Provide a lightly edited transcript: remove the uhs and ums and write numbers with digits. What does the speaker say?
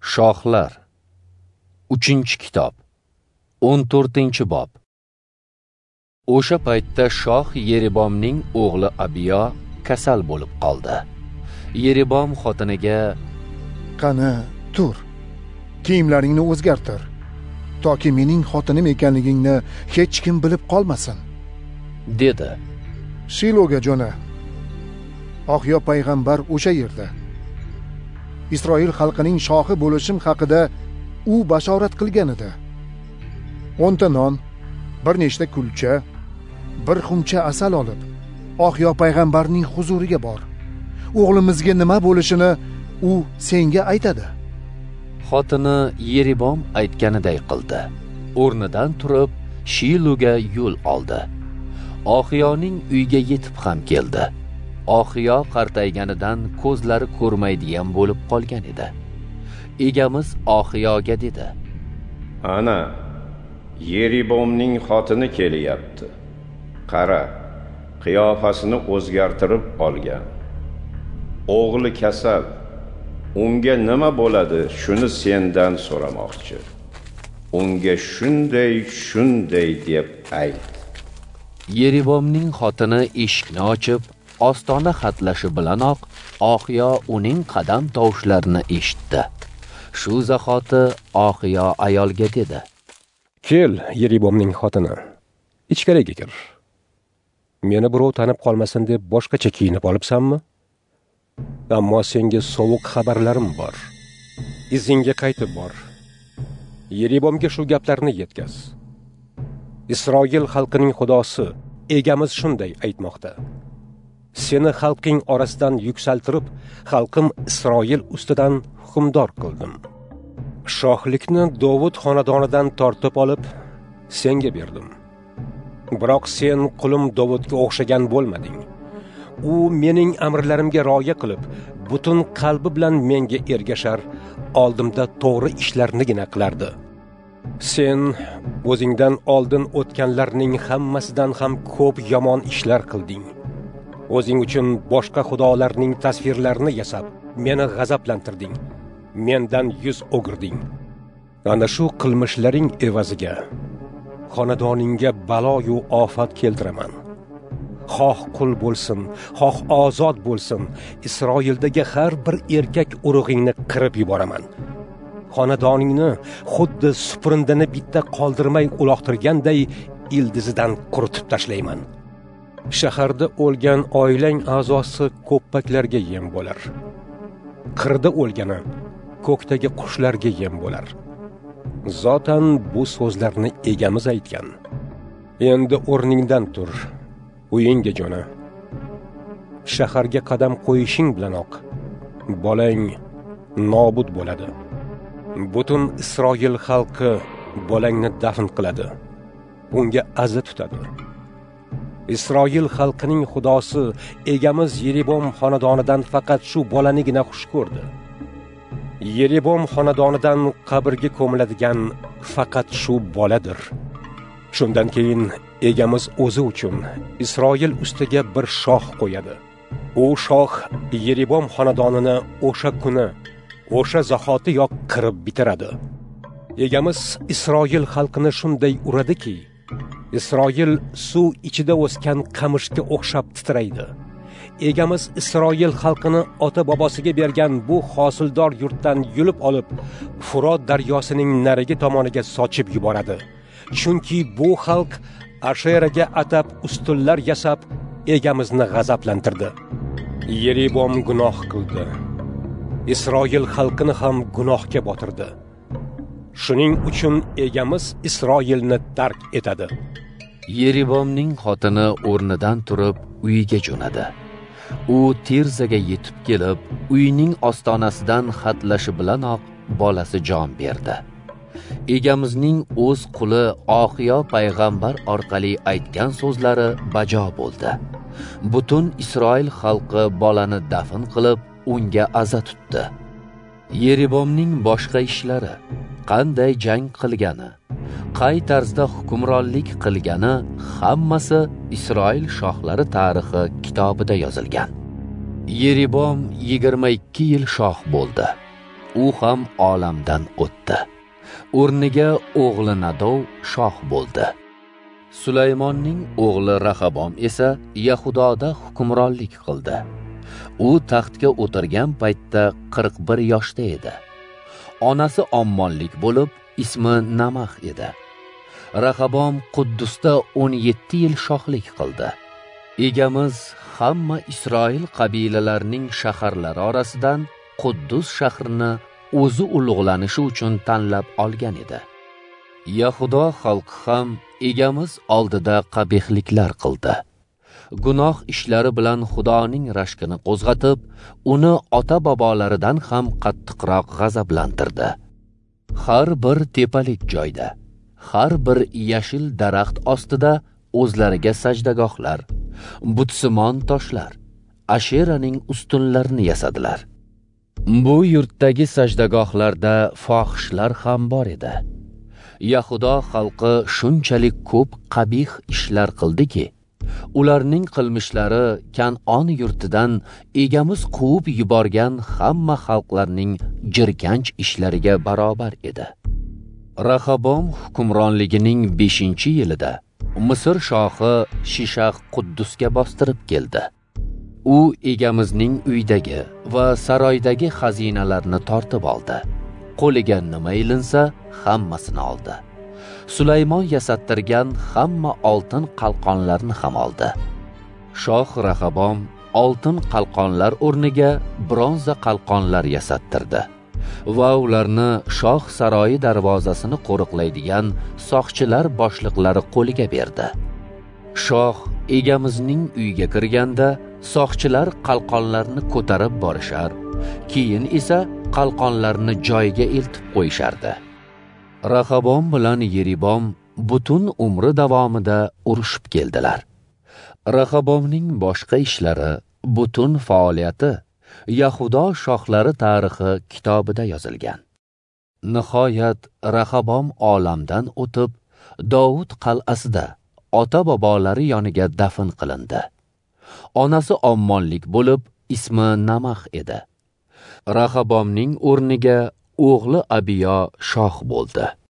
Shohlar 3-kitob 14-bob. O'sha paytda shoh Yeribomning o'g'li Abiyo kasal bo'lib qoldi. Yeribom xotiniga: "Qani, tur. Kiyimlaringni o'zgartir, toki mening xotinim ekanligingni hech kim bilib qolmasin", dedi. Shiloga jo'na. Oxyo payg'ambar o'sha yerda. Isroil xalqining shohi bo'lishim haqida u bashorat qilgan edi. 10 non, bir nechta kulcha, bir xumcha asal olib, Oxyo payg'ambarning huzuriga bor. O'g'limizga nima bo'lishini u senga aytadi. Xotini Yeribom aytganiday qildi. O'rnidan turib, Shiloga yo'l oldi. Oxiyoning uyiga yetib ham keldi. Oxiyo qartayganidan ko'zlari ko'rmaydigan bo'lib qolgan edi. Egamiz Oxiyoga dedi: "Ana, Yeribomning xotini kelyapti. Qara, qiyofasini o'zgartirib olgan. O'g'li kasal. Unga nima bo'ladi, shuni sendan so'ramoqchi. Unga shunday deb ayt." Yeribomning xotini eshikni ochib, ostona xatlashi bilanoq Oxiyo uning qadam tovushlarini eshitdi. Shu zahoti Oxiyo ayolga dedi: "Kel, Yeribomning xotini, ichkariga kir. Meni birov tanib qolmasin deb boshqacha kiyinib olibsanmi? Ammo senga sovuq xabarlarim bor. Izingga qaytib bor. Yeribomga shu gaplarni yetkaz. Isroil xalqining xudosi, egamiz shunday aytmoqda: Seni xalqing orasidan yuksaltirib, xalqim Isroil ustidan hukmdor qildim. Shohlikni Dovud xonadonidan tortib olib, senga berdim. Biroq sen qulim Dovudga o'xshagan bo'lmading. U mening amrlarimga rioya qilib, butun qalbi bilan menga ergashar, oldimda to'g'ri ishlarnigina qilardi. Sen o'zingdan oldin o'tganlarning hammasidan ham ko'p yomon ishlar qilding. O'zing uchun boshqa xudolarning tasvirlarini yasab, meni g'azablantirding. Mendan yuz o'girding. Ana shu qilmishlaring evaziga xonadoningga balo-yu ofat keltiraman. Xoh qul bo'lsin, xoh ozod bo'lsin, Isroildagi har bir erkak urug'ingni qirib yuboraman. Xonadoningni xuddi supurindini bitta qoldirmay uloqtirganday ildizidan quritib tashlayman. Shaharda o'lgan oilang a'zosi ko'ppaklarga yem bo'lar. Qirda o'lgani ko'kdagi qushlarga yem bo'lar. Zotan bu so'zlarni egamiz aytgan. Endi o'rningdan tur, uyingga jo'na. Shaharga qadam qo'yishing bilanoq bolang nobud bo'ladi. Butun Isroil xalqi bolangni dafn qiladi. Unga aza tutadi. Isroil xalqining xudosi, egamiz Yeribom xonadonidan faqat shu bolanigina xush ko'rdi. Yeribom xonadonidan qabrga ko'miladigan faqat shu boladir. Shundan keyin egamiz o'zi uchun Isroil ustiga bir shoh qo'yadi. U shoh Yeribom xonadonini o'sha kuni, o'sha zahotiyoq qirib bitiradi. Egamiz Isroil xalqini shunday uradiki, Isroil suv ichida o'sgan qamishga o'xshab titraydi. Egamiz Isroil xalqini ota-bobosiga bergan bu hosildor yurtdan yulib olib, Furot daryosining narigi tomoniga sochib yuboradi. Chunki bu xalq Asheraga atab ustunlar yasab, egamizni g'azablantirdi. Yeribom gunoh qildi. Isroil xalqini ham gunohga botirdi. Shuning uchun egamiz Isroilni tark etadi. Yeribomning xotini o'rnidan turib uyiga jo'nadi. U Tirzaga yetib kelib, uyining ostonasidan xatlashi bilanoq bolasi jon berdi. Egamizning o'z quli Oxiyo payg'ambar orqali aytgan so'zlari bajo bo'ldi. Butun Isroil xalqi bolani dafn qilib, unga aza tutdi. Yeribomning boshqa ishlari, qanday jang qilgani, qay tarzda hukmronlik qilgani hammasi Isroil shohlari tarixi kitobida yozilgan. Yeribom 22 yil shoh bo'ldi. u ham olamdan o'tdi. O'rniga o'g'li Nadov shoh bo'ldi. Sulaymonning o'g'li Rahabom esa Yahudoda hukmronlik qildi. U taxtga o'tirgan paytda 41 yoshda edi. Onasi ommonlik bo'lib, ismi Namah edi. Rahabom Quddusda 17 yil shohlik qildi. Egamiz hamma Isroil qabilalarining shaharlari orasidan Quddus shahrini o'zi ulug'lanishi uchun tanlab olgan edi. Yahudo xalqi ham egamiz oldida qabihliklar qildi. Gunoh ishlari bilan Xudoning rashkini qo'zg'atib, uni ota-bobolaridan ham qattiqroq g'azablantirdi. Har bir tepalik joyda, har bir yashil daraxt ostida o'zlariga sajdagohlar, butsimon toshlar, Asheraning ustunlarini yasadilar. Bu yurtdagi sajdagohlarda fohishlar ham bor edi. Yahudo xalqi shunchalik ko'p qabih ishlar qildiki, ularning qilmishlari Kan'on yurtidan egamiz quvib yuborgan hamma xalqlarning jirkanch ishlariga barobar edi. Rahabom hukmronligining 5-yilida Misr shohi Shishaq Quddusga bostirib keldi. U egamizning uydagi va saroydagi xazinalarni tortib oldi. Qo'liga nima ilinsa, hammasini oldi. Sulaymon yasattirgan hamma oltin qalqonlarni ham oldi. Shoh Rahabom oltin qalqonlar o'rniga bronza qalqonlar yasattirdi va ularni shoh saroyi darvozasini qo'riqlaydigan soqchilar boshliqlari qo'liga berdi. Shoh egamizning uyiga kirganda soqchilar qalqonlarni ko'tarib borishar, keyin esa qalqonlarni joyiga eltib qo'yishardi. Rahabom bilan Yeribom butun umri davomida urushib keldilar. Rahabomning boshqa ishlari, butun faoliyati Yahudo shohlari tarixi kitobida yozilgan. Nihoyat Rahabom olamdan o'tib, Davud qal'asida ota-bobolari yoniga dafn qilindi. Onasi ommonlik bo'lib, ismi Namah edi. Rahabomning o'rniga o'g'li Abiyo shoh bo'ldi.